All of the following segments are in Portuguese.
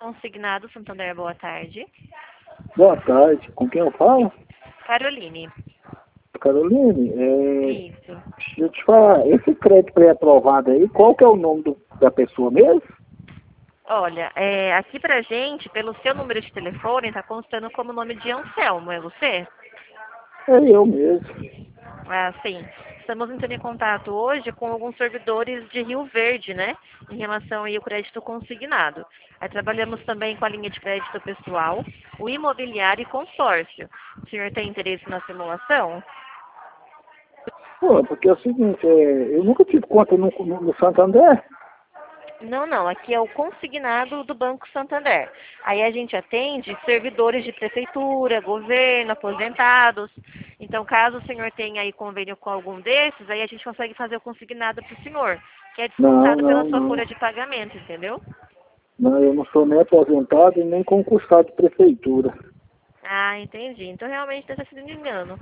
Consignado Santander, boa tarde. Boa tarde. Com quem eu falo? Caroline. Caroline, Isso. deixa eu te falar, esse crédito pré-aprovado aí, qual que é o nome da pessoa mesmo? Olha, aqui pra gente, pelo seu número de telefone, tá constando como nome de Anselmo, é você? É eu mesmo. Ah, sim. Estamos entrando em contato hoje com alguns servidores de Rio Verde, né? Em relação aí ao crédito consignado. Aí trabalhamos também com a linha de crédito pessoal, o imobiliário e consórcio. O senhor tem interesse na simulação? Pô, porque é o seguinte, eu nunca tive conta no Santander. Não, não. Aqui é o consignado do Banco Santander. Aí a gente atende servidores de prefeitura, governo, aposentados. Então, caso o senhor tenha aí convênio com algum desses, aí a gente consegue fazer o consignado para o senhor, que é Não, descontado pela não, sua não. folha de pagamento, entendeu? Não, eu não sou nem aposentado e nem concursado de prefeitura. Ah, entendi. Então, realmente deve ter sido um engano.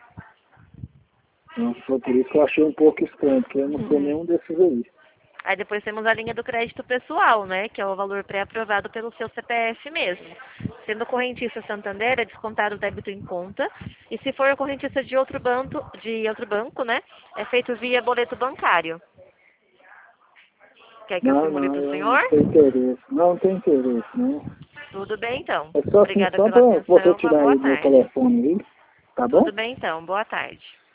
Não, foi por isso que eu achei um pouco estranho, porque eu não sou nenhum desses aí. Aí depois temos a linha do crédito pessoal, né? Que é o valor pré-aprovado pelo seu CPF mesmo. Sendo correntista Santander, é descontado o débito em conta. E se for correntista de outro banco, né? É feito via boleto bancário. Quer que eu Não, simule não, para o eu não senhor? tenho interesse. Não tenho interesse, não. Tudo bem, então. É só assim, Obrigada só pela para você atenção. Uma tirar boa aí meu tarde. telefone aí, tá bom? Tudo bem, então. Boa tarde.